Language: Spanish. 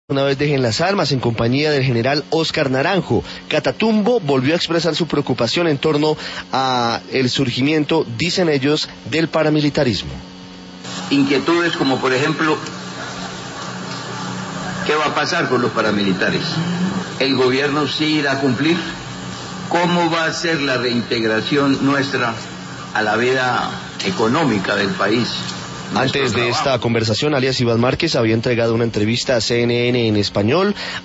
Una vez dejen las armas en compañía del general Óscar Naranjo. Catatumbo volvió a expresar su preocupación en torno a el surgimiento, dicen ellos, del paramilitarismo. Inquietudes como, por ejemplo, ¿qué va a pasar con los paramilitares? ¿El gobierno sí irá a cumplir? ¿Cómo va a ser la reintegración nuestra a la vida económica del país? Antes de esta conversación, alias Iván Márquez había entregado una entrevista a CNN en español.